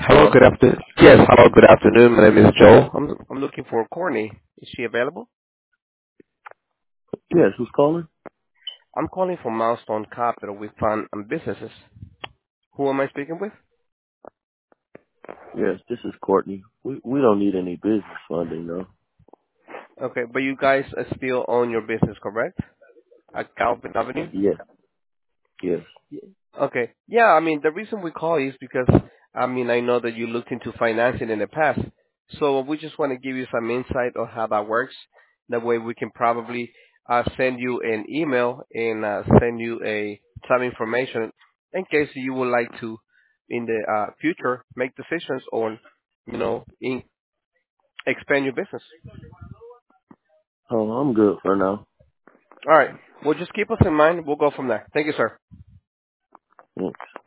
Hello, Hello? good afternoon. Yes, hello, good afternoon. My name is Joe. I'm looking for Courtney. Is she available? Yes, who's calling? I'm calling from Milestone Capital. We fund businesses. Who am I speaking with? Yes, this is Courtney. We don't need any business funding, though. Okay, but you guys still own your business, correct? At Calvin Avenue? Yes, yes. Okay. Yeah, I mean, the reason we call is because, I mean, I know that you looked into financing in the past. So we just want to give you some insight on how that works. That way we can probably send you an email and send you some information in case you would like to, in the future, make decisions on, expand your business. Oh, I'm good for now. All right. Well, just keep us in mind. We'll go from there. Thank you, sir. Mm.